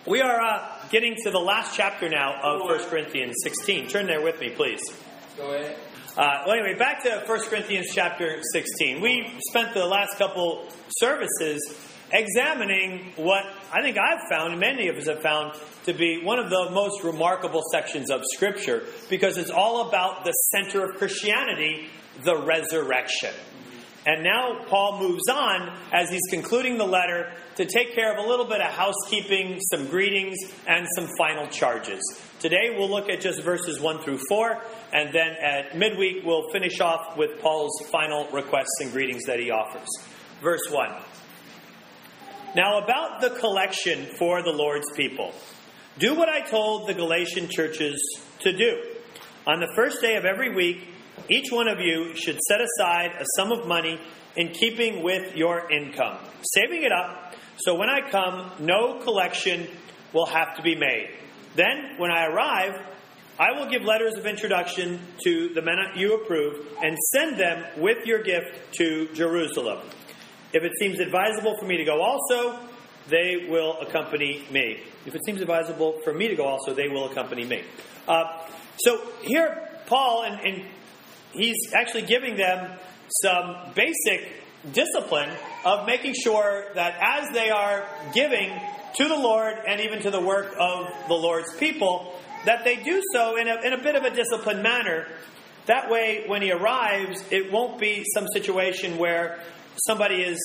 We are getting to the last chapter now of 1 Corinthians 16. Turn there with me, please. Go ahead. Anyway, back to 1 Corinthians chapter 16. We spent the last couple services examining what I think I've found, and many of us have found, to be one of the most remarkable sections of Scripture, because it's all about the center of Christianity, the resurrection. And now Paul moves on as he's concluding the letter to take care of a little bit of housekeeping, some greetings, and some final charges. Today we'll look at just verses 1 through 4, and then at midweek we'll finish off with Paul's final requests and greetings that he offers. Verse 1. Now about the collection for the Lord's people. Do what I told the Galatian churches to do. On the first day of every week, each one of you should set aside a sum of money in keeping with your income, saving it up, so when I come, no collection will have to be made. Then, when I arrive, I will give letters of introduction to the men you approve and send them with your gift to Jerusalem. If it seems advisable for me to go also, they will accompany me. If it seems advisable for me to go also, they will accompany me. So here, Paul, and he's actually giving them some basic discipline of making sure that as they are giving to the Lord and even to the work of the Lord's people, that they do so in a bit of a disciplined manner. That way, when he arrives, it won't be some situation where somebody is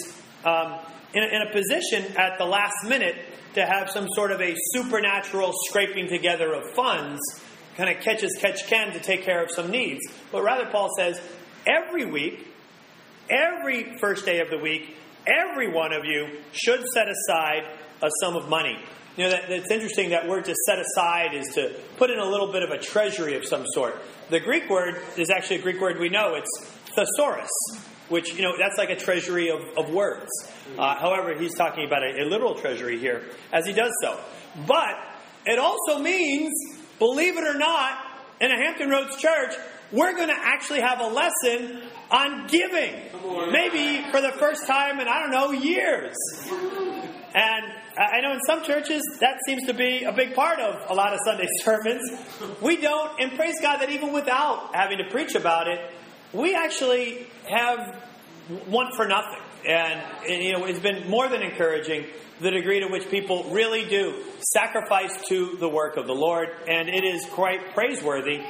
in a position at the last minute to have some sort of a supernatural scraping together of funds, kind of catch as catch can to take care of some needs. But rather, Paul says, every week, every first day of the week, every one of you should set aside a sum of money. You know, it's interesting, that word to set aside is to put in a little bit of a treasury of some sort. The Greek word is actually a Greek word we know. It's thesaurus, which, that's like a treasury of words. However, he's talking about a literal treasury here as he does so. But it also means, believe it or not, in a Hampton Roads church, we're going to actually have a lesson on giving. Maybe for the first time in, years. And I know in some churches that seems to be a big part of a lot of Sunday sermons. We don't, and praise God that even without having to preach about it, we actually have one for nothing. And it's been more than encouraging, the degree to which people really do sacrifice to the work of the Lord, and it is quite praiseworthy.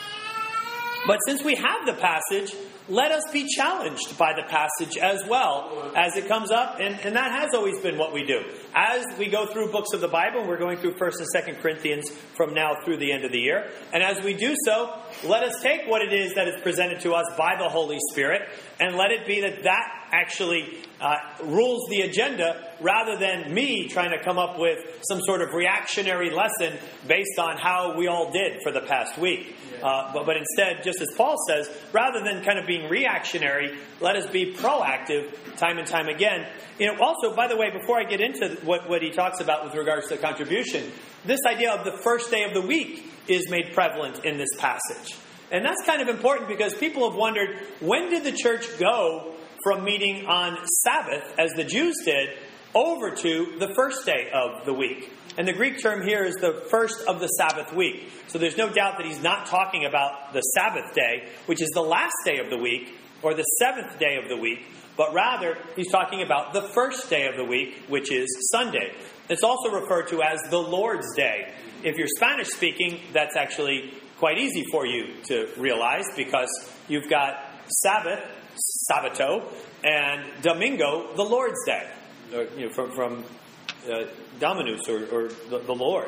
But since we have the passage, let us be challenged by the passage as well as it comes up, and that has always been what we do. As we go through books of the Bible, we're going through 1st and 2nd Corinthians from now through the end of the year, and as we do so, let us take what it is that is presented to us by the Holy Spirit, and let it be that actually rules the agenda, rather than me trying to come up with some sort of reactionary lesson based on how we all did for the past week. But instead, just as Paul says, rather than kind of being reactionary, let us be proactive time and time again. Also, by the way, before I get into what he talks about with regards to the contribution, this idea of the first day of the week is made prevalent in this passage. And that's kind of important, because people have wondered, when did the church go from meeting on Sabbath, as the Jews did, over to the first day of the week? And the Greek term here is the first of the Sabbath week. So there's no doubt that he's not talking about the Sabbath day, which is the last day of the week, or the seventh day of the week, but rather he's talking about the first day of the week, which is Sunday. It's also referred to as the Lord's Day. If you're Spanish speaking, that's actually quite easy for you to realize, because you've got Sabbath, Sabbato, and Domingo, the Lord's Day, from Dominus, or the Lord.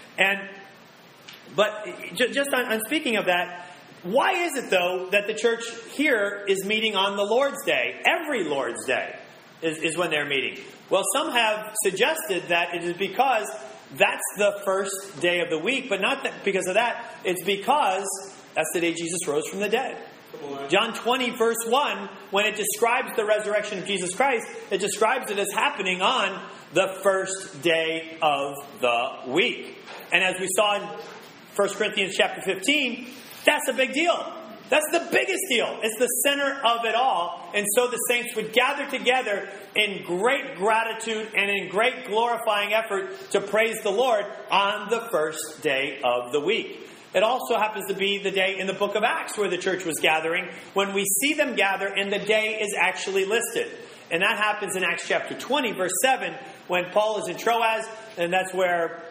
But just on speaking of that, why is it, though, that the church here is meeting on the Lord's Day? Every Lord's Day is when they're meeting. Well, some have suggested that it is because that's the first day of the week, but not that because of that. It's because that's the day Jesus rose from the dead. John 20, verse 1, when it describes the resurrection of Jesus Christ, it describes it as happening on the first day of the week. And as we saw in 1 Corinthians chapter 15, that's a big deal. That's the biggest deal. It's the center of it all. And so the saints would gather together in great gratitude and in great glorifying effort to praise the Lord on the first day of the week. It also happens to be the day in the book of Acts where the church was gathering, when we see them gather and the day is actually listed. And that happens in Acts chapter 20, verse 7, when Paul is in Troas, and that's where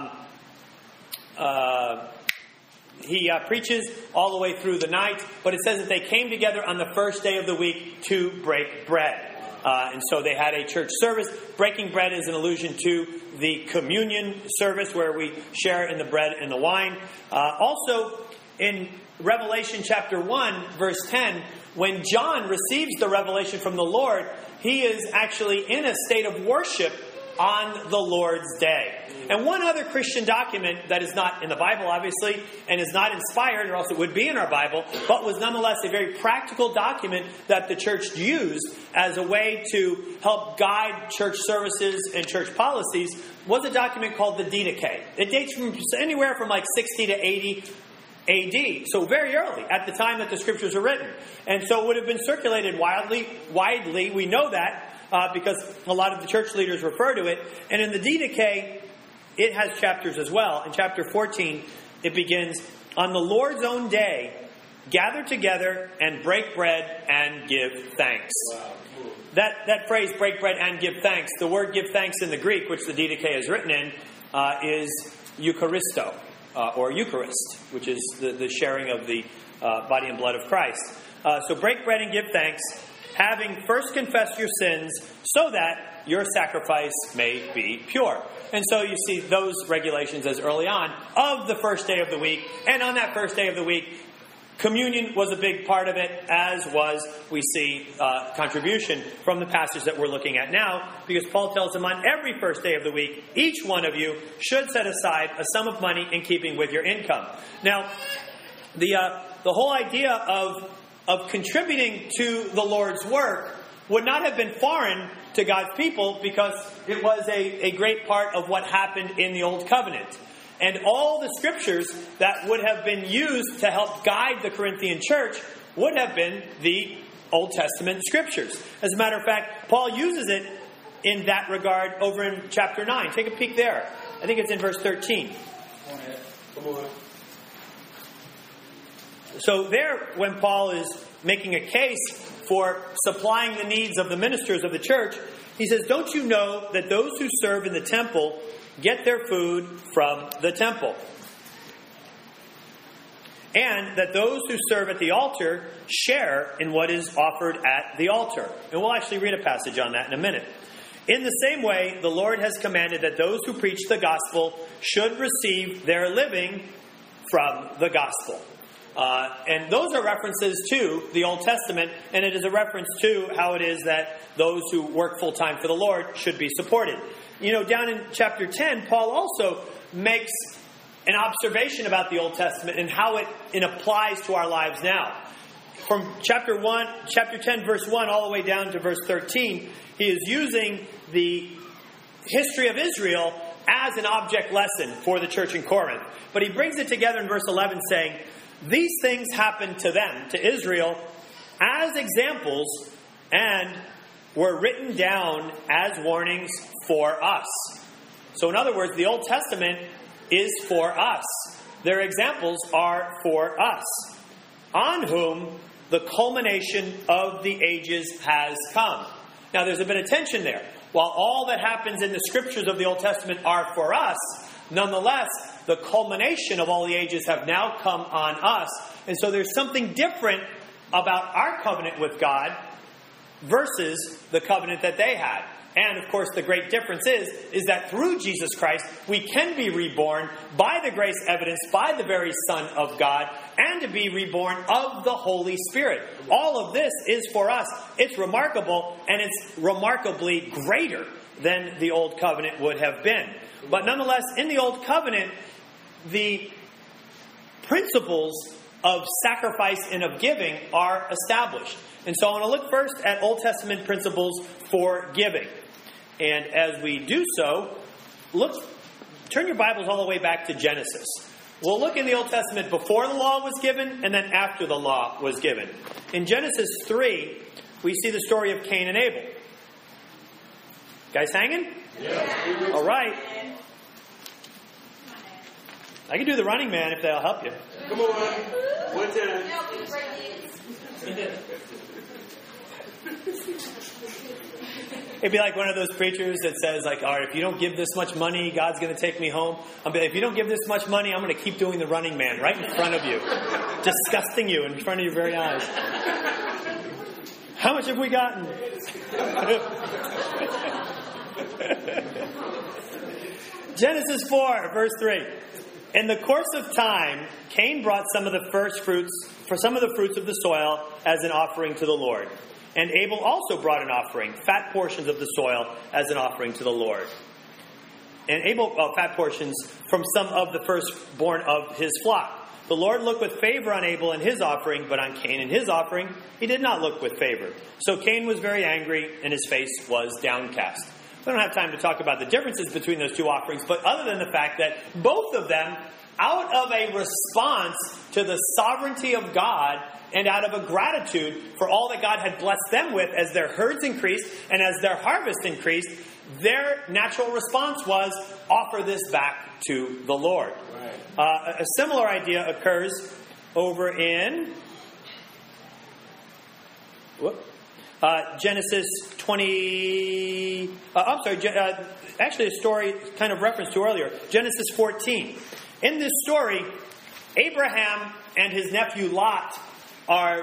he preaches all the way through the night. But it says that they came together on the first day of the week to break bread. And so they had a church service. Breaking bread is an allusion to the communion service where we share in the bread and the wine. Also, in Revelation chapter 1, verse 10, when John receives the revelation from the Lord, he is actually in a state of worship on the Lord's day. And one other Christian document that is not in the Bible, obviously, and is not inspired, or else it would be in our Bible, but was nonetheless a very practical document that the church used as a way to help guide church services and church policies, was a document called the Didache. It dates from anywhere from like 60 to 80 AD, so very early, at the time that the scriptures were written. And so it would have been circulated widely. We know that because a lot of the church leaders refer to it. And in the Didache, it has chapters as well. In chapter 14, it begins, "On the Lord's own day, gather together and break bread and give thanks." Wow. That phrase, break bread and give thanks, the word give thanks in the Greek, which the Didache is written in, is Eucharisto, or Eucharist, which is the sharing of the body and blood of Christ. So break bread and give thanks, having first confessed your sins, so that your sacrifice may be pure. And so you see those regulations as early on of the first day of the week. And on that first day of the week, communion was a big part of it, as was, we see, contribution from the passage that we're looking at now, because Paul tells them on every first day of the week, each one of you should set aside a sum of money in keeping with your income. Now, the whole idea of contributing to the Lord's work would not have been foreign to God's people, because it was a great part of what happened in the Old Covenant. And all the scriptures that would have been used to help guide the Corinthian church would have been the Old Testament scriptures. As a matter of fact, Paul uses it in that regard over in chapter 9. Take a peek there. I think it's in verse 13. Come on. So there, when Paul is making a case for supplying the needs of the ministers of the church, he says, "Don't you know that those who serve in the temple get their food from the temple, and that those who serve at the altar share in what is offered at the altar?" And we'll actually read a passage on that in a minute. "In the same way, the Lord has commanded that those who preach the gospel should receive their living from the gospel." And those are references to the Old Testament, and it is a reference to how it is that those who work full-time for the Lord should be supported. You know, down in chapter 10, Paul also makes an observation about the Old Testament and how it applies to our lives now. From chapter 10, verse 1, all the way down to verse 13, he is using the history of Israel as an object lesson for the church in Corinth. But he brings it together in verse 11 saying, "These things happened to them," to Israel, "as examples, and were written down as warnings for us." So in other words, the Old Testament is for us. Their examples are for us, on whom the culmination of the ages has come. Now there's a bit of tension there. While all that happens in the scriptures of the Old Testament are for us, nonetheless, the culmination of all the ages have now come on us. And so there's something different about our covenant with God versus the covenant that they had. And, of course, the great difference is that through Jesus Christ, we can be reborn by the grace evidenced by the very Son of God, and to be reborn of the Holy Spirit. All of this is for us. It's remarkable, and it's remarkably greater than the Old Covenant would have been. But nonetheless, in the Old Covenant, the principles of sacrifice and of giving are established. And so I want to look first at Old Testament principles for giving. And as we do so, turn your Bibles all the way back to Genesis. We'll look in the Old Testament before the law was given and then after the law was given. In Genesis 3, we see the story of Cain and Abel. Guys hanging? Yeah. All right. I can do the running man if that'll help you. Come on. One time. It'd be like one of those preachers that says, like, all right, if you don't give this much money, God's going to take me home. I'll be like, if you don't give this much money, I'm going to keep doing the running man right in front of you. Disgusting you in front of your very eyes. How much have we gotten? Genesis 4, verse 3. In the course of time, Cain brought some of the fruits of the soil as an offering to the Lord. And Abel also brought an offering, fat portions of the soil as an offering to the Lord. And Abel, fat portions from some of the firstborn of his flock. The Lord looked with favor on Abel and his offering, but on Cain and his offering, he did not look with favor. So Cain was very angry, and his face was downcast. We don't have time to talk about the differences between those two offerings, but other than the fact that both of them, out of a response to the sovereignty of God and out of a gratitude for all that God had blessed them with as their herds increased and as their harvest increased, their natural response was, offer this back to the Lord. Right. A similar idea occurs over in Genesis 20... actually a story kind of referenced to earlier. Genesis 14. In this story, Abraham and his nephew Lot are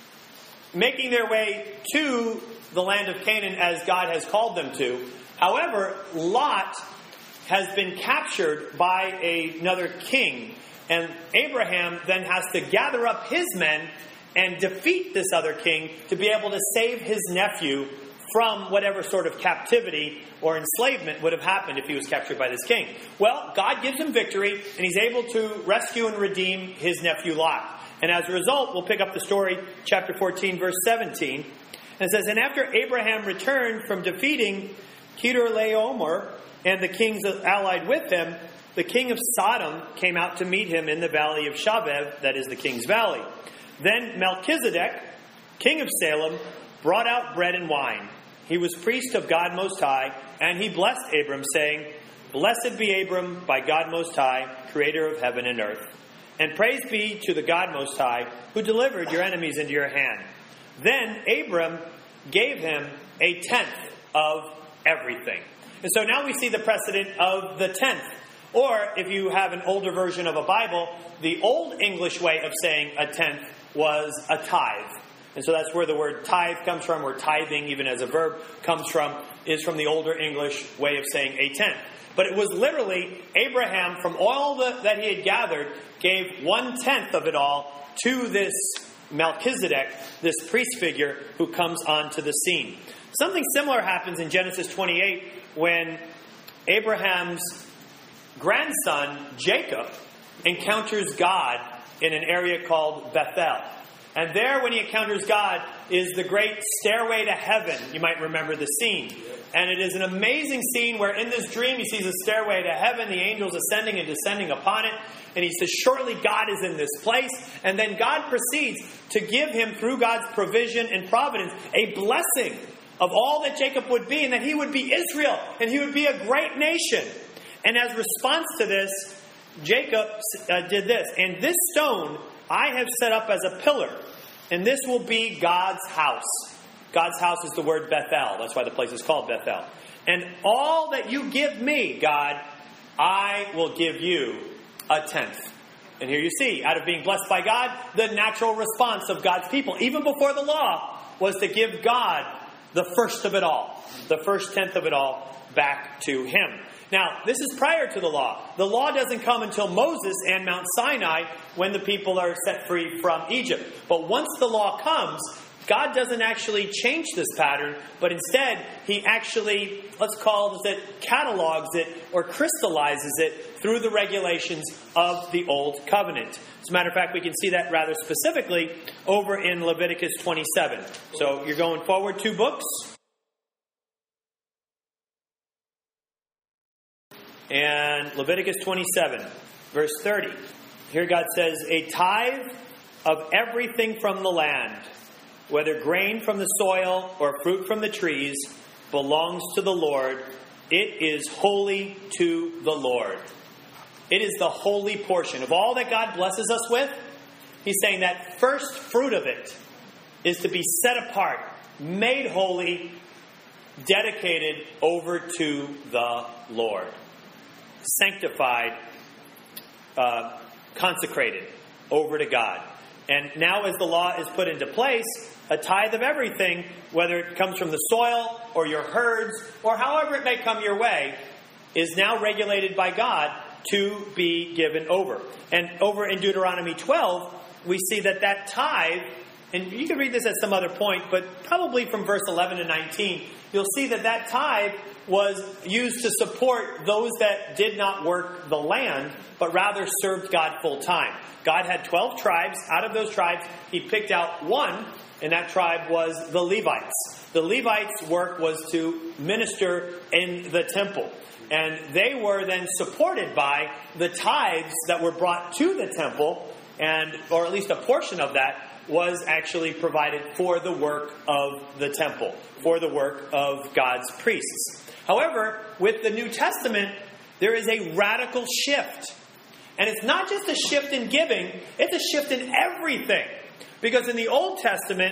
making their way to the land of Canaan as God has called them to. However, Lot has been captured by another king, and Abraham then has to gather up his men and defeat this other king to be able to save his nephew from whatever sort of captivity or enslavement would have happened if he was captured by this king. Well, God gives him victory, and he's able to rescue and redeem his nephew Lot. And as a result, we'll pick up the story, chapter 14, verse 17. And it says, And after Abraham returned from defeating Kedorlaomer and the kings allied with him, the king of Sodom came out to meet him in the valley of Shavev, that is the king's valley. Then Melchizedek, king of Salem, brought out bread and wine. He was priest of God Most High, and he blessed Abram, saying, Blessed be Abram by God Most High, creator of heaven and earth. And praise be to the God Most High, who delivered your enemies into your hand. Then Abram gave him a tenth of everything. And so now we see the precedent of the tenth. Or, if you have an older version of a Bible, the Old English way of saying a tenth was a tithe. And so that's where the word tithe comes from, or tithing, even as a verb, comes from, is from the older English way of saying a tenth. But it was literally Abraham, from all that he had gathered, gave 1/10 of it all to this Melchizedek, this priest figure who comes onto the scene. Something similar happens in Genesis 28 when Abraham's grandson, Jacob, encounters God in an area called Bethel. And there, when he encounters God, is the great stairway to heaven. You might remember the scene. And it is an amazing scene where in this dream he sees a stairway to heaven, the angels ascending and descending upon it. And he says, surely God is in this place. And then God proceeds to give him, through God's provision and providence, a blessing of all that Jacob would be, and that he would be Israel, and he would be a great nation. And as response to this, Jacob did this. And this stone I have set up as a pillar, and this will be God's house. God's house is the word Bethel. That's why the place is called Bethel. And all that you give me, God, I will give you a tenth. And here you see, out of being blessed by God, the natural response of God's people, even before the law, was to give God the first of it all, the first tenth of it all, back to him. Now, this is prior to the law. The law doesn't come until Moses and Mount Sinai, when the people are set free from Egypt. But once the law comes, God doesn't actually change this pattern, but instead, he actually, catalogs it or crystallizes it through the regulations of the Old Covenant. As a matter of fact, we can see that rather specifically over in Leviticus 27. So you're going forward 2 books. And Leviticus 27, verse 30. Here God says, a tithe of everything from the land, whether grain from the soil or fruit from the trees, belongs to the Lord. It is holy to the Lord. It is the holy portion. Of all that God blesses us with, He's saying that first fruit of it is to be set apart, made holy, dedicated over to the Lord. Sanctified, consecrated over to God. And now as the law is put into place, a tithe of everything, whether it comes from the soil or your herds or however it may come your way, is now regulated by God to be given over. And over in Deuteronomy 12, we see that tithe, and you can read this at some other point, but probably from verse 11 to 19, you'll see that tithe was used to support those that did not work the land, but rather served God full time. God had 12 tribes. Out of those tribes, He picked out one, and that tribe was the Levites. The Levites' work was to minister in the temple. And they were then supported by the tithes that were brought to the temple, or at least a portion of that was actually provided for the work of the temple, for the work of God's priests. However, with the New Testament, there is a radical shift. And it's not just a shift in giving, it's a shift in everything. Because in the Old Testament,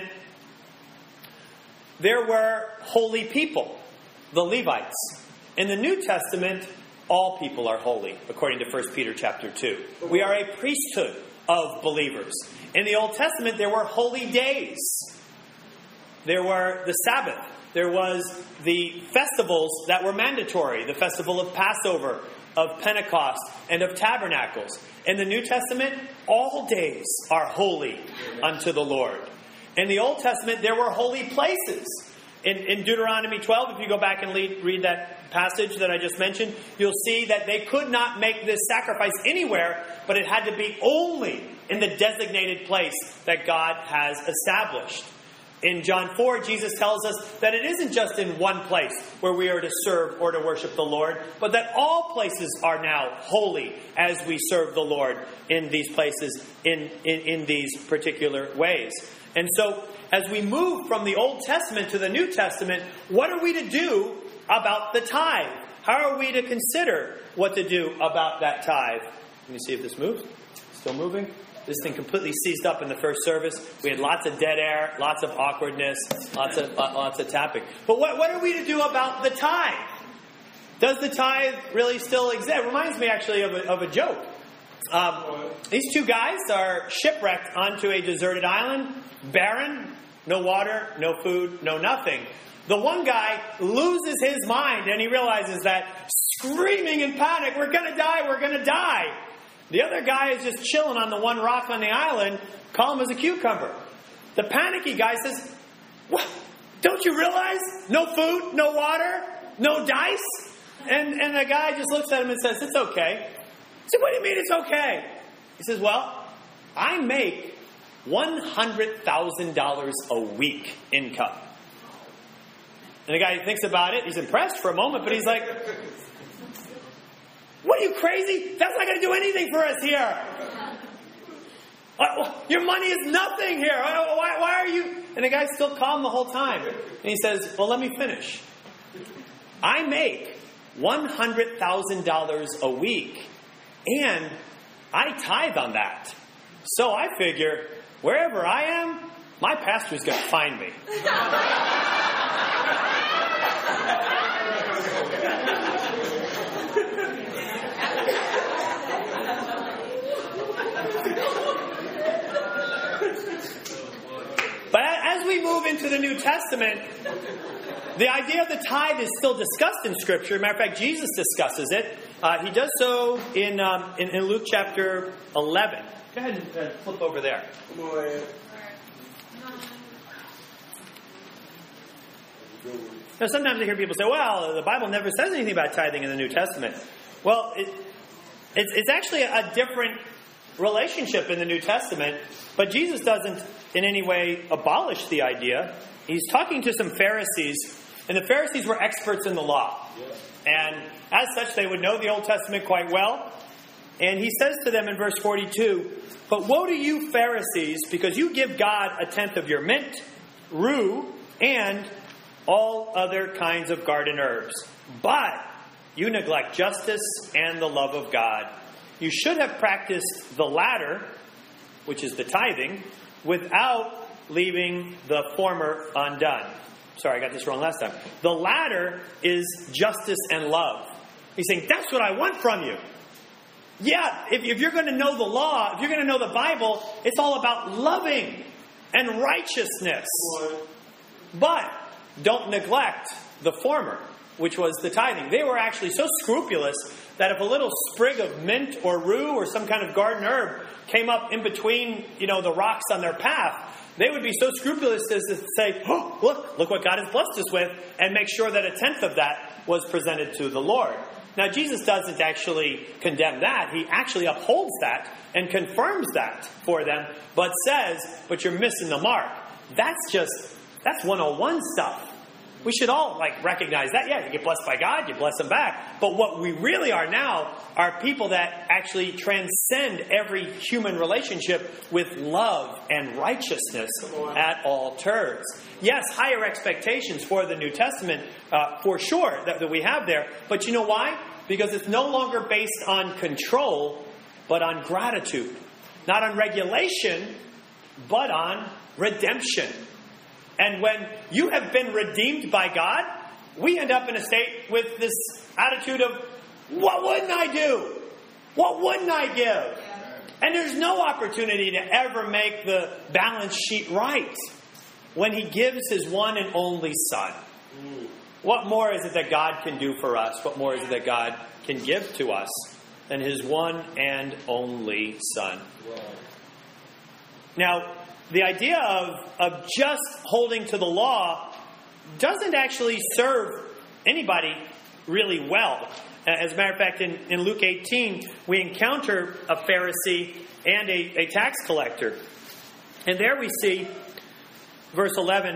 there were holy people, the Levites. In the New Testament, all people are holy, according to 1 Peter chapter 2. We are a priesthood of believers. In the Old Testament, there were holy days. There were the Sabbath. There was the festivals that were mandatory. The festival of Passover, of Pentecost, and of Tabernacles. In the New Testament, all days are holy unto the Lord. In the Old Testament, there were holy places. In Deuteronomy 12, if you go back and read that passage that I just mentioned, you'll see that they could not make this sacrifice anywhere, but it had to be only in the designated place that God has established. In John 4, Jesus tells us that it isn't just in one place where we are to serve or to worship the Lord, but that all places are now holy as we serve the Lord in these places, in these particular ways. And so, as we move from the Old Testament to the New Testament, what are we to do about the tithe? How are we to consider what to do about that tithe? Let me see if this moves. Still moving? This thing completely seized up in the first service. We had lots of dead air, lots of awkwardness, lots of tapping. But what are we to do about the tithe? Does the tithe really still exist? It reminds me actually of a joke. These two guys are shipwrecked onto a deserted island, barren, no water, no food, no nothing. The one guy loses his mind and he realizes that, screaming in panic, we're going to die, we're going to die. The other guy is just chilling on the one rock on the island, calm as a cucumber. The panicky guy says, "What? Don't you realize? No food, no water, no dice?" And the guy just looks at him and says, "It's okay." He said, "What do you mean it's okay?" He says, "Well, I make $100,000 a week income." And the guy thinks about it. He's impressed for a moment, but he's like, "What, are you crazy? That's not going to do anything for us here. Your money is nothing here. Why are you?" And the guy's still calm the whole time. And he says, "Well, let me finish. I make $100,000 a week, and I tithe on that. So I figure, wherever I am, my pastor's going to find me." But as we move into the New Testament, the idea of the tithe is still discussed in Scripture. Matter of fact, Jesus discusses it. He does so in Luke chapter 11. Go ahead and flip over there. Now, sometimes I hear people say, "Well, the Bible never says anything about tithing in the New Testament." Well, it's actually a different relationship in the New Testament, but Jesus doesn't in any way abolish the idea. He's talking to some Pharisees, and the Pharisees were experts in the law. And as such, they would know the Old Testament quite well. And he says to them in verse 42, "But woe to you, Pharisees, because you give God a tenth of your mint, rue, and all other kinds of garden herbs. But you neglect justice and the love of God. You should have practiced the latter," which is the tithing, "without leaving the former undone." Sorry, I got this wrong last time. The latter is justice and love. He's saying, that's what I want from you. Yeah, if you're going to know the law, if you're going to know the Bible, it's all about loving and righteousness. But don't neglect the former, which was the tithing. They were actually so scrupulous that if a little sprig of mint or rue or some kind of garden herb came up in between, the rocks on their path, they would be so scrupulous as to say, "Oh, look what God has blessed us with," and make sure that a tenth of that was presented to the Lord. Now, Jesus doesn't actually condemn that. He actually upholds that and confirms that for them, but says, but you're missing the mark. That's 101 stuff. We should all recognize that. Yeah, you get blessed by God, you bless them back. But what we really are now are people that actually transcend every human relationship with love and righteousness at all turns. Yes, higher expectations for the New Testament, for sure, that we have there. But you know why? Because it's no longer based on control, but on gratitude. Not on regulation, but on redemption. And when you have been redeemed by God, we end up in a state with this attitude of, what wouldn't I do? What wouldn't I give? And there's no opportunity to ever make the balance sheet right when He gives His one and only Son. What more is it that God can do for us? What more is it that God can give to us than His one and only Son? Now, the idea of just holding to the law doesn't actually serve anybody really well. As a matter of fact, in Luke 18, we encounter a Pharisee and a tax collector. And there we see, verse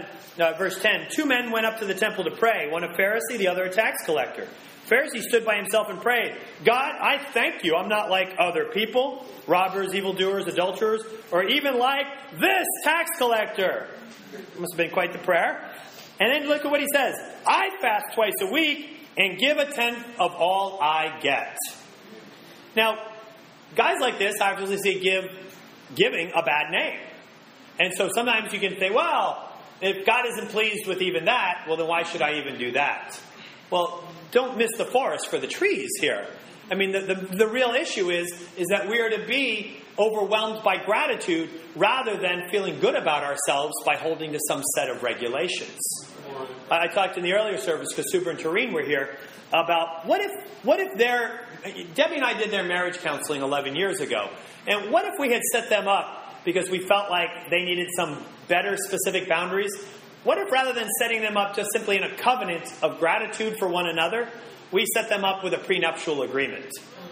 10, 2 men went up to the temple to pray, one a Pharisee, the other a tax collector. Pharisee stood by himself and prayed, "God, I thank you. I'm not like other people, robbers, evildoers, adulterers, or even like this tax collector." Must have been quite the prayer. And then look at what he says. "I fast twice a week and give a tenth of all I get." Now, guys like this obviously give giving a bad name. And so sometimes you can say, well, if God isn't pleased with even that, well, then why should I even do that? Well, don't miss the forest for the trees here. I mean, the real issue is that we are to be overwhelmed by gratitude rather than feeling good about ourselves by holding to some set of regulations. I talked in the earlier service, because Super and Tareen were here, about what if Debbie and I did their marriage counseling 11 years ago. And what if we had set them up because we felt like they needed some better specific boundaries? What if rather than setting them up just simply in a covenant of gratitude for one another, we set them up with a prenuptial agreement?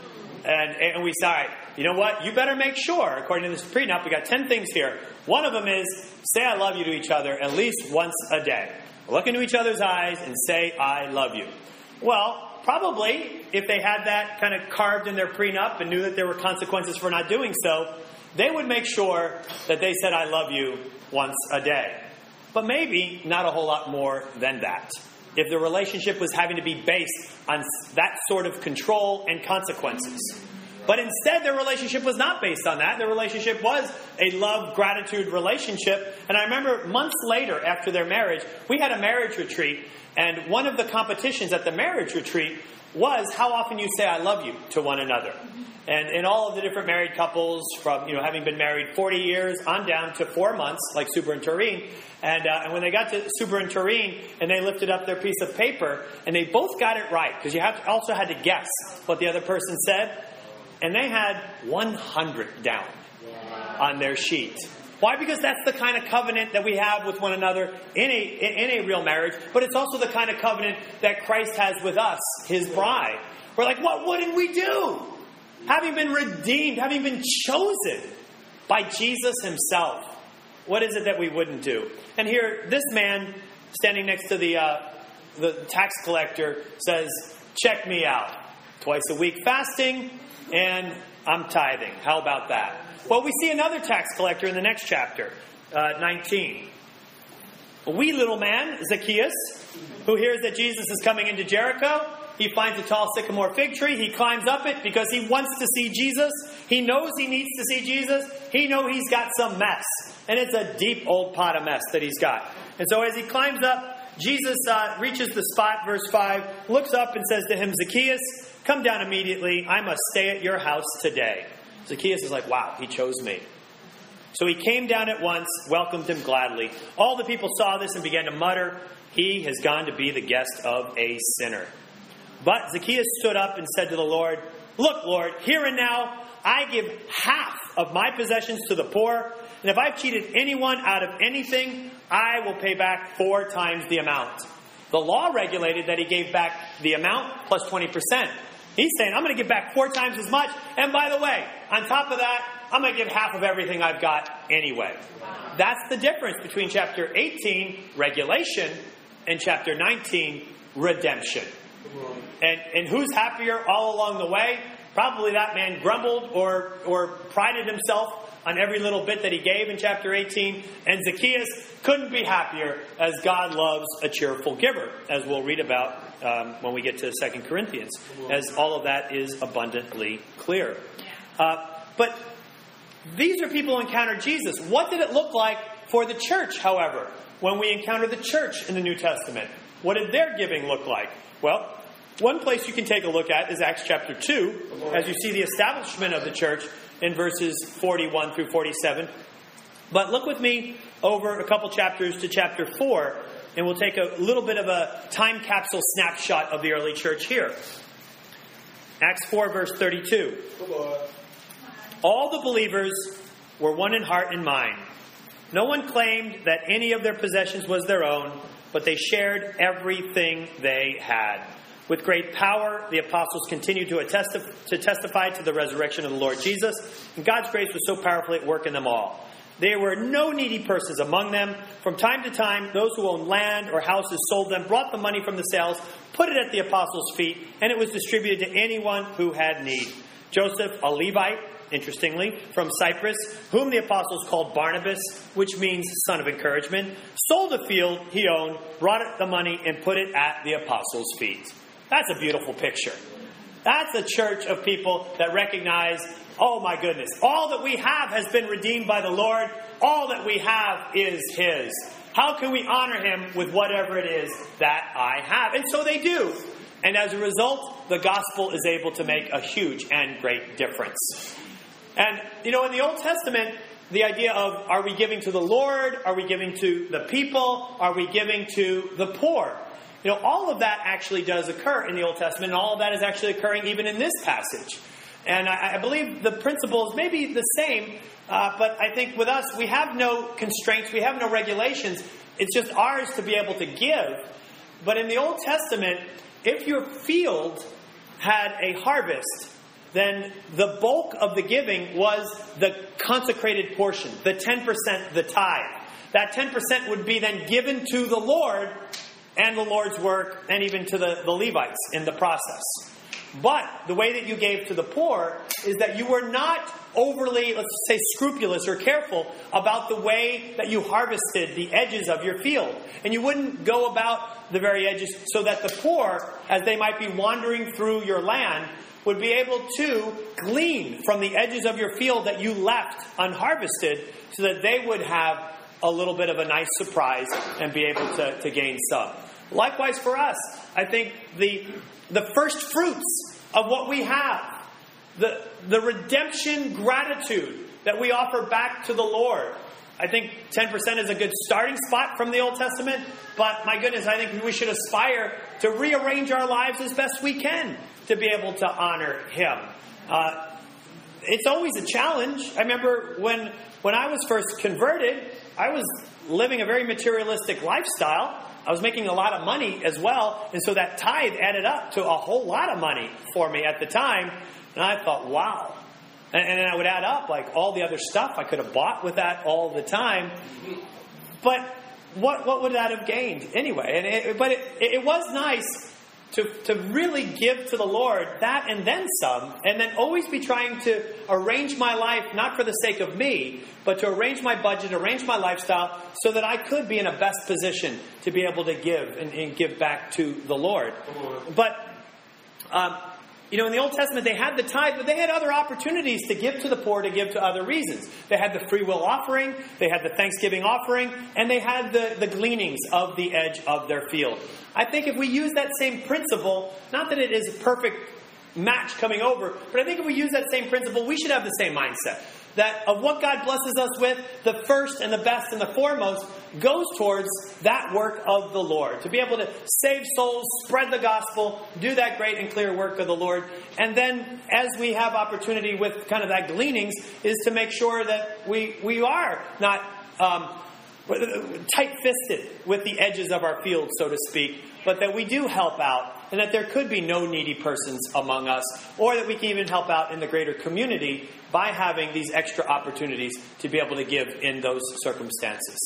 And we say, all right, you know what? You better make sure, according to this prenup, we got 10 things here. One of them is, say I love you to each other at least once a day. Look into each other's eyes and say, I love you. Well, probably, if they had that kind of carved in their prenup and knew that there were consequences for not doing so, they would make sure that they said, I love you once a day. But maybe not a whole lot more than that. If the relationship was having to be based on that sort of control and consequences. But instead, their relationship was not based on that. Their relationship was a love-gratitude relationship. And I remember months later, after their marriage, we had a marriage retreat. And one of the competitions at the marriage retreat was how often you say I love you to one another. And all of the different married couples, from having been married 40 years on down to 4 months, like Super and Tareen. And when they got to Super and Tareen, and they lifted up their piece of paper, and they both got it right, because you also had to guess what the other person said. And they had 100 down on their sheet. Why? Because that's the kind of covenant that we have with one another in a real marriage. But it's also the kind of covenant that Christ has with us, His bride. We're like, what wouldn't we do? Having been redeemed, having been chosen by Jesus Himself. What is it that we wouldn't do? And here, this man standing next to the tax collector says, check me out. Twice a week fasting, and I'm tithing. How about that? Well, we see another tax collector in the next chapter, 19. A wee little man, Zacchaeus, who hears that Jesus is coming into Jericho. He finds a tall sycamore fig tree. He climbs up it because he wants to see Jesus. He knows he needs to see Jesus. He knows he's got some mess. And it's a deep old pot of mess that he's got. And so as he climbs up, Jesus reaches the spot, verse 5, looks up and says to him, Zacchaeus, come down immediately. I must stay at your house today. Zacchaeus is like, wow, he chose me. So he came down at once, welcomed him gladly. All the people saw this and began to mutter, he has gone to be the guest of a sinner. But Zacchaeus stood up and said to the Lord, look, Lord, here and now I give half of my possessions to the poor, and if I've cheated anyone out of anything, I will pay back 4 times the amount. The law regulated that he gave back the amount plus 20%. He's saying, I'm going to give back 4 times as much, and by the way, on top of that, I'm going to give half of everything I've got anyway. Wow. That's the difference between chapter 18, regulation, and chapter 19, redemption. And who's happier all along the way? Probably that man grumbled or prided himself on every little bit that he gave in chapter 18. And Zacchaeus couldn't be happier, as God loves a cheerful giver, as we'll read about when we get to 2 Corinthians, as all of that is abundantly clear. But these are people who encountered Jesus. What did it look like for the church, however, when we encounter the church in the New Testament? What did their giving look like? Well, one place you can take a look at is Acts chapter 2, as you see the establishment of the church in verses 41 through 47. But look with me over a couple chapters to chapter 4, and we'll take a little bit of a time capsule snapshot of the early church here. Acts 4, verse 32. All the believers were one in heart and mind. No one claimed that any of their possessions was their own, but they shared everything they had. With great power, the apostles continued to testify to the resurrection of the Lord Jesus, and God's grace was so powerfully at work in them all. There were no needy persons among them. From time to time, those who owned land or houses sold them, brought the money from the sales, put it at the apostles' feet, and it was distributed to anyone who had need. Joseph, a Levite, interestingly, from Cyprus, whom the apostles called Barnabas, which means son of encouragement, sold a field he owned, brought the money, and put it at the apostles' feet. That's a beautiful picture. That's a church of people that recognize, oh my goodness, all that we have has been redeemed by the Lord. All that we have is His. How can we honor Him with whatever it is that I have? And so they do. And as a result, the gospel is able to make a huge and great difference. And, in the Old Testament, the idea of, are we giving to the Lord? Are we giving to the people? Are we giving to the poor? All of that actually does occur in the Old Testament, and all of that is actually occurring even in this passage. And I believe the principles may be the same, but I think with us, we have no constraints, we have no regulations. It's just ours to be able to give. But in the Old Testament, if your field had a harvest, then the bulk of the giving was the consecrated portion, the 10%, the tithe. That 10% would be then given to the Lord and the Lord's work, and even to the Levites in the process. But the way that you gave to the poor is that you were not overly, let's say, scrupulous or careful about the way that you harvested the edges of your field. And you wouldn't go about the very edges so that the poor, as they might be wandering through your land, would be able to glean from the edges of your field that you left unharvested, so that they would have a little bit of a nice surprise and be able to gain some. Likewise for us, I think the first fruits of what we have, the redemption gratitude that we offer back to the Lord. I think 10% is a good starting spot from the Old Testament, but my goodness, I think we should aspire to rearrange our lives as best we can to be able to honor Him. It's always a challenge. I remember when I was first converted, I was living a very materialistic lifestyle. I was making a lot of money as well, and so that tithe added up to a whole lot of money for me at the time, and I thought, wow. And then I would add up, like, all the other stuff I could have bought with that all the time. But what would that have gained anyway? But it was nice to really give to the Lord that and then some, and then always be trying to arrange my life, not for the sake of me, but to arrange my budget, arrange my lifestyle, so that I could be in a best position to be able to give and give back to the Lord. But, in the Old Testament, they had the tithe, but they had other opportunities to give to the poor, to give to other reasons. They had the free will offering, they had the Thanksgiving offering, and they had the gleanings of the edge of their field. I think if we use that same principle, not that it is a perfect match coming over, but I think if we use that same principle, we should have the same mindset. That of what God blesses us with, the first and the best and the foremost goes towards that work of the Lord. To be able to save souls, spread the gospel, do that great and clear work of the Lord. And then as we have opportunity with kind of that gleanings, is to make sure that we are not tight-fisted with the edges of our field, so to speak, but that we do help out, and that there could be no needy persons among us, or that we can even help out in the greater community by having these extra opportunities to be able to give in those circumstances.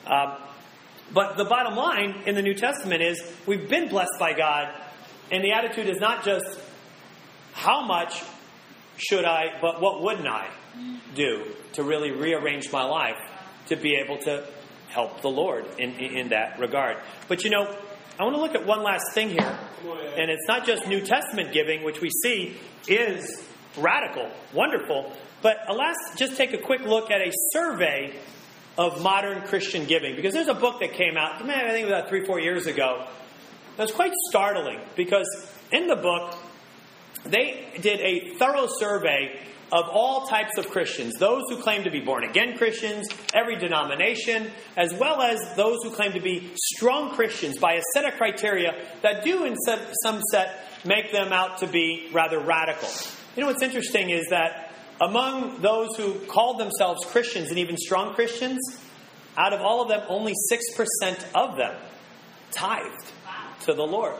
But the bottom line in the New Testament is we've been blessed by God, and the attitude is not just how much should I, but what wouldn't I do to really rearrange my life to be able to help the Lord in that regard. But I want to look at one last thing here. And it's not just New Testament giving, which we see is radical, wonderful. But just take a quick look at a survey of modern Christian giving. Because there's a book that came out, I think about 3-4 years ago. It was quite startling. Because in the book, they did a thorough survey of all types of Christians, those who claim to be born-again Christians, every denomination, as well as those who claim to be strong Christians by a set of criteria that do, in some set, make them out to be rather radical. What's interesting is that among those who called themselves Christians and even strong Christians, out of all of them, only 6% of them tithed to the Lord.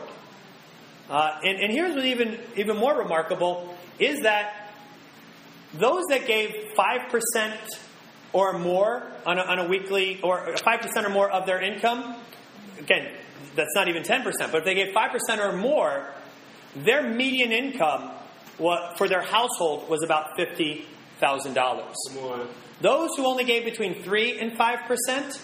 And here's what's even more remarkable, is that those that gave 5% or more on a weekly, or 5% or more of their income, again, that's not even 10%, but if they gave 5% or more, their median income for their household was about $50,000. Those who only gave between 3 and 5%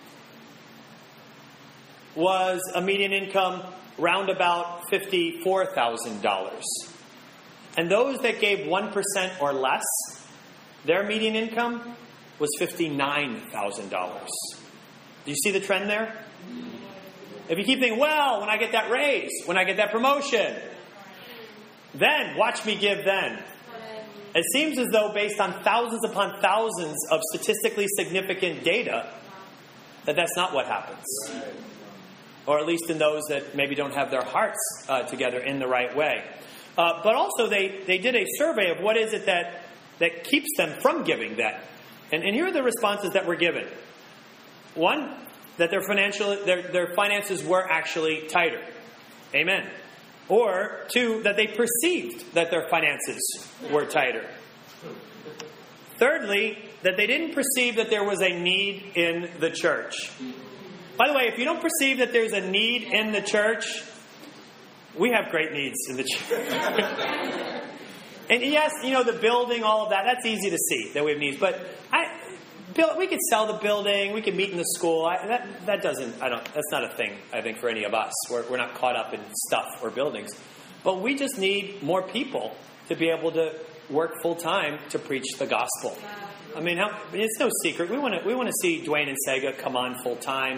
was a median income round about $54,000. And those that gave 1% or less, their median income was $59,000. Do you see the trend there? If you keep thinking, well, when I get that raise, when I get that promotion, then watch me give then. It seems as though based on thousands upon thousands of statistically significant data, that's not what happens. Or at least in those that maybe don't have their hearts together in the right way. But also they did a survey of what is it that keeps them from giving that. And here are the responses that were given. One, that their finances were actually tighter. Amen. Or two, that they perceived that their finances were tighter. Thirdly, that they didn't perceive that there was a need in the church. By the way, if you don't perceive that there's a need in the church, we have great needs in the church. And yes, the building, all of that, that's easy to see that we have needs. But we could sell the building, we could meet in the school. That's not a thing, I think, for any of us. We're not caught up in stuff or buildings. But we just need more people to be able to work full time to preach the gospel. I mean, it's no secret. We want to see Dwayne and Sega come on full time,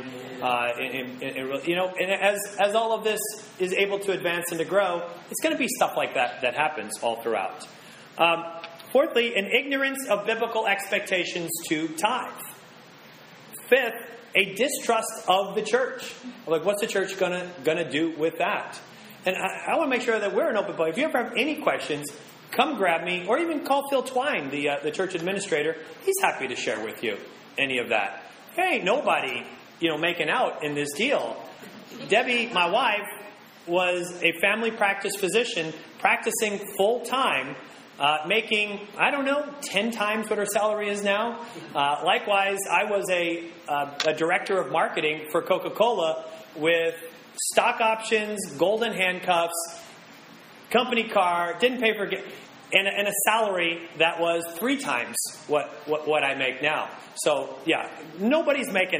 and as all of this is able to advance and to grow, it's going to be stuff like that happens all throughout. Fourthly, an ignorance of biblical expectations to tithe. Fifth, a distrust of the church. Like, what's the church gonna do with that? And I want to make sure that we're an open book. If you ever have any questions, come grab me, or even call Phil Twine, the church administrator. He's happy to share with you any of that. There ain't nobody, making out in this deal. Debbie, my wife, was a family practice physician practicing full time, making, 10 times what her salary is now. Likewise, I was a director of marketing for Coca-Cola with stock options, golden handcuffs, company car, didn't pay for and a salary that was 3 times what I make now. So yeah, nobody's making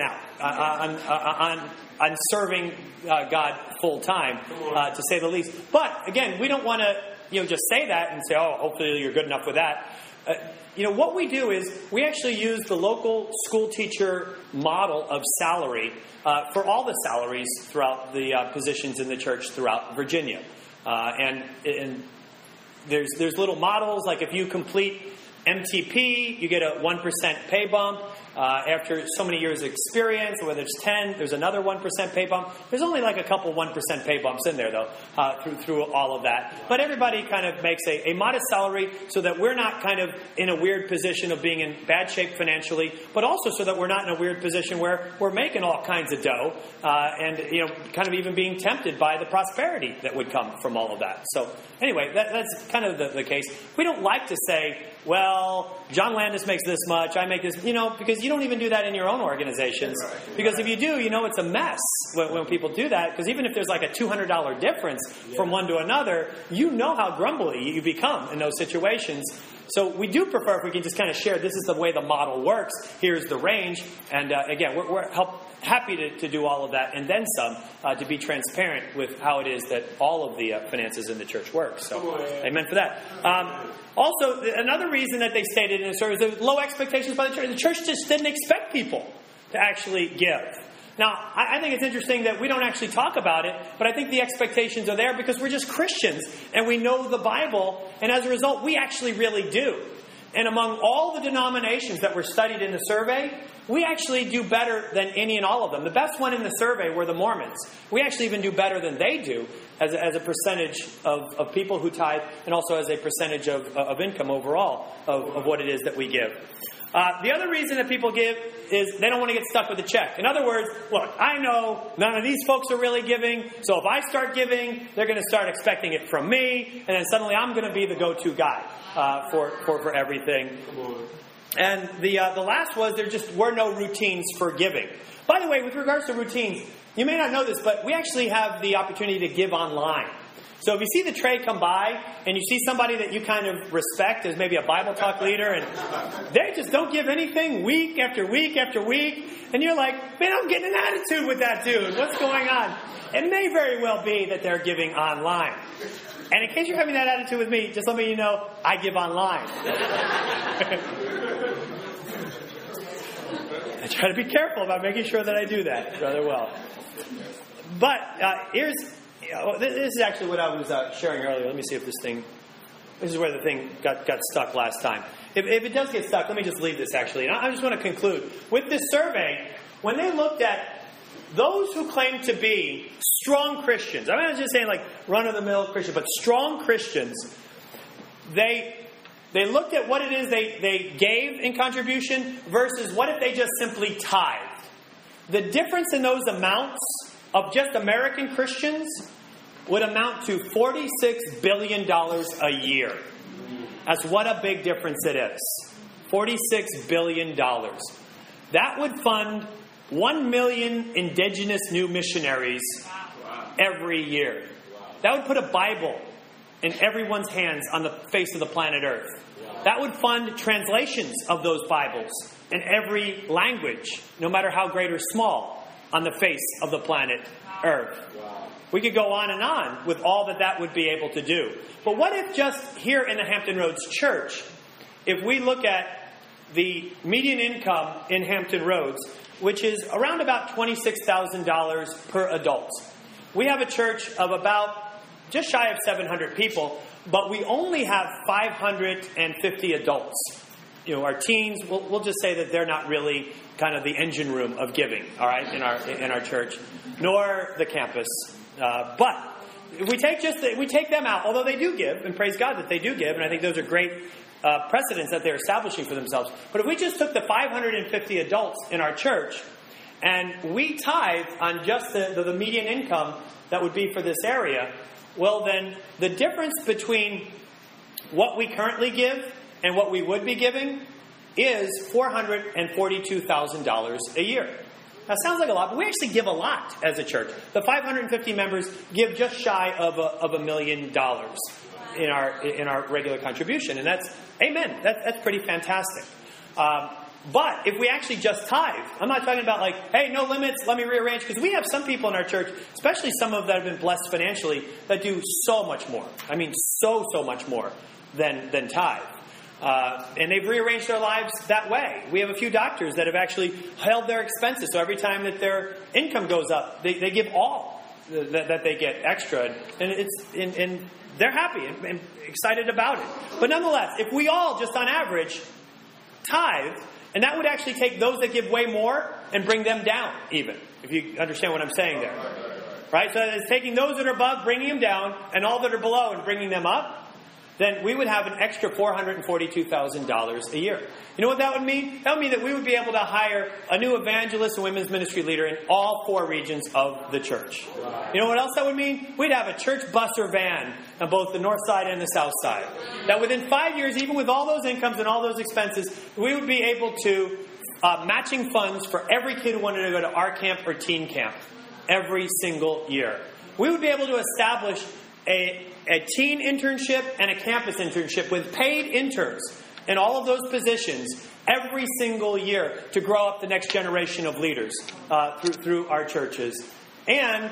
out on serving God full time, to say the least. But again, we don't want to just say that and say, oh, hopefully you're good enough with that. What we do is we actually use the local school teacher model of salary for all the salaries throughout the positions in the church throughout Virginia. And there's little models, like if you complete MTP, you get a 1% pay bump. After so many years of experience, whether it's 10, there's another 1% pay bump. There's only like a couple 1% pay bumps in there, though, through all of that. But everybody kind of makes a modest salary so that we're not kind of in a weird position of being in bad shape financially, but also so that we're not in a weird position where we're making all kinds of dough and kind of even being tempted by the prosperity that would come from all of that. So anyway, that's kind of the case. We don't like to say, well, John Landis makes this much, I make this, because you don't even do that in your own organizations. Because if you do, it's a mess when people do that. Because even if there's like a $200 difference from one to another, how grumbly you become in those situations. So we do prefer if we can just kind of share, this is the way the model works, here's the range. And again, we're happy to do all of that and then some, to be transparent with how it is that all of the finances in the church work. So amen for that. Also, another reason that they stated in the service is low expectations by the church. The church just didn't expect people to actually give. Now, I think it's interesting that we don't actually talk about it, but I think the expectations are there because we're just Christians and we know the Bible, and as a result, we actually really do. And among all the denominations that were studied in the survey, we actually do better than any and all of them. The best one in the survey were the Mormons. We actually even do better than they do as a percentage of people who tithe, and also as a percentage of income overall of what it is that we give. The other reason that people give is they don't want to get stuck with a check. In other words, look, I know none of these folks are really giving, so if I start giving, they're going to start expecting it from me, and then suddenly I'm going to be the go-to guy for everything. And the last was there just were no routines for giving. By the way, with regards to routines, you may not know this, but we actually have the opportunity to give online. So if you see the tray come by and you see somebody that you kind of respect as maybe a Bible talk leader and they just don't give anything week after week after week, and you're like, man, I'm getting an attitude with that dude. What's going on? It may very well be that they're giving online. And in case you're having that attitude with me, just let me know I give online. I try to be careful about making sure that I do that rather well. But this is actually what I was sharing earlier. Let me see if this is where the thing got stuck last time. If it does get stuck, let me just leave this actually. And I just want to conclude. With this survey, when they looked at those who claim to be strong Christians, I'm not just saying like run-of-the-mill Christian, but strong Christians, they looked at what it is they gave in contribution versus what if they just simply tithed. The difference in those amounts of just American Christians would amount to $46 billion a year. That's what a big difference it is. $46 billion. That would fund 1 million indigenous new missionaries every year. That would put a Bible in everyone's hands on the face of the planet Earth. That would fund translations of those Bibles in every language, no matter how great or small, on the face of the planet Earth. We could go on and on with all that would be able to do. But what if just here in the Hampton Roads Church, if we look at the median income in Hampton Roads, which is around about $26,000 per adult. We have a church of about just shy of 700 people, but we only have 550 adults. Our teens, we'll just say that they're not really kind of the engine room of giving, all right, in our church, nor the campus. But if we take them out, although they do give, and praise God that they do give, and I think those are great precedents that they're establishing for themselves. But if we just took the 550 adults in our church and we tithe on just the median income that would be for this area, well then the difference between what we currently give and what we would be giving is $442,000 a year. That sounds like a lot, but we actually give a lot as a church. The 550 members give just shy of $1 million in our regular contribution, and that's amen. That's pretty fantastic. But if we actually just tithe, I'm not talking about like, hey, no limits, let me rearrange, because we have some people in our church, especially some of them that have been blessed financially, that do so much more. I mean, so much more than tithe. And they've rearranged their lives that way. We have a few doctors that have actually held their expenses. So every time that their income goes up, they give all that they get extra. And they're happy and excited about it. But nonetheless, if we all, just on average, tithe, and that would actually take those that give way more and bring them down even, if you understand what I'm saying there. Right? So it's taking those that are above, bringing them down, and all that are below and bringing them up. Then we would have an extra $442,000 a year. You know what that would mean? That would mean that we would be able to hire a new evangelist and women's ministry leader in all 4 regions of the church. You know what else that would mean? We'd have a church bus or van on both the north side and the south side. That within 5 years, even with all those incomes and all those expenses, we would be able to matching funds for every kid who wanted to go to our camp or teen camp every single year. We would be able to establish a teen internship and a campus internship with paid interns in all of those positions every single year to grow up the next generation of leaders through our churches. And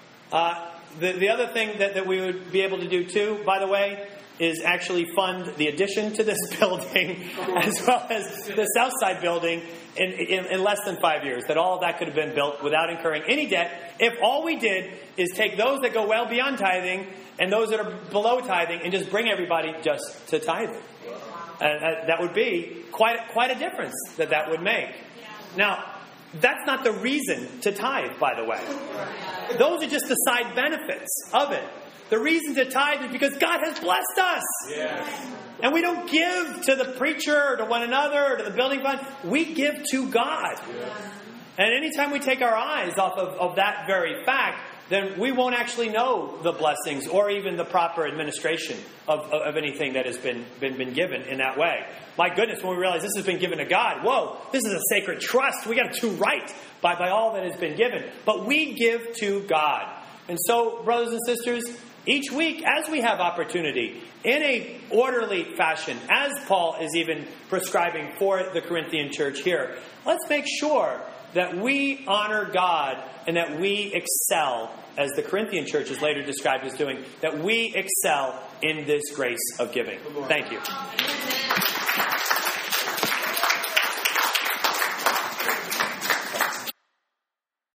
the other thing that we would be able to do too, by the way, is actually fund the addition to this building as well as the south side building in less than 5 years. That all of that could have been built without incurring any debt if all we did is take those that go well beyond tithing and those that are below tithing and just bring everybody just to tithing. That would be quite a difference that would make. Now, that's not the reason to tithe, by the way. Those are just the side benefits of it. The reason to tithe is because God has blessed us. Yes. And we don't give to the preacher or to one another or to the building fund. We give to God. Yes. And anytime we take our eyes off of that very fact, then we won't actually know the blessings or even the proper administration of anything that has been given in that way. My goodness, when we realize this has been given to God, whoa, this is a sacred trust. We got to do right by all that has been given. But we give to God. And so, brothers and sisters, each week, as we have opportunity, in a orderly fashion, as Paul is even prescribing for the Corinthian church here, let's make sure that we honor God and that we excel, as the Corinthian church is later described as doing, that we excel in this grace of giving. Thank you.